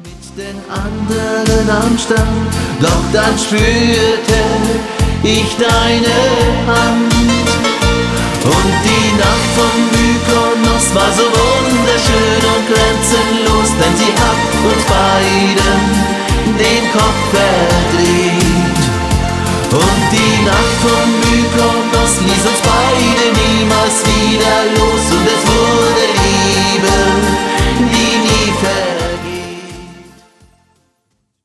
Mit den anderen am Strand, doch dann spürte ich deine Hand. Und die Nacht von Mykonos war so wunderschön und grenzenlos, denn sie hat uns beiden den Kopf verdreht. Und die Nacht von Mykonos ließ uns beide